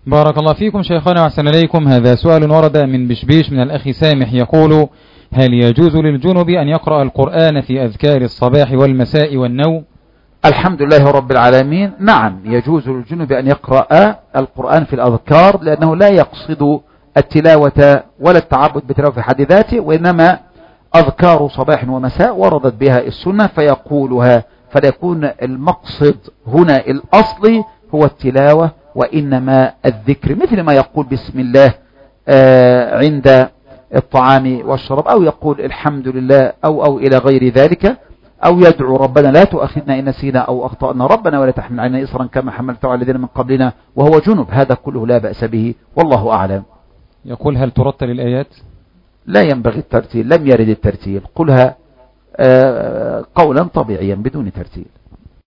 بارك الله فيكم شيخنا وأحسن إليكم. هذا سؤال ورد من بشبيش من الأخ سامح يقول: هل يجوز للجنب أن يقرأ القرآن في أذكار الصباح والمساء والنوم؟ الحمد لله رب العالمين. نعم، يجوز للجنب أن يقرأ القرآن في الأذكار، لأنه لا يقصد التلاوة ولا التعبد بالتلاوة في حد ذاته، وإنما أذكار صباح ومساء وردت بها السنة فيقولها، فليكون المقصد هنا الأصلي هو التلاوة وإنما الذكر، مثل ما يقول بسم الله عند الطعام والشراب، أو يقول الحمد لله أو إلى غير ذلك، أو يدعو ربنا لا تؤاخذنا إن نسينا أو أخطأنا، ربنا ولا تحمل علينا إصرا كما حملته على الذين من قبلنا وهو جنب. هذا كله لا بأس به والله أعلم. يقول: هل ترتل الآيات؟ لا ينبغي الترتيل، لم يرد الترتيل، قلها قولا طبيعيا بدون ترتيل.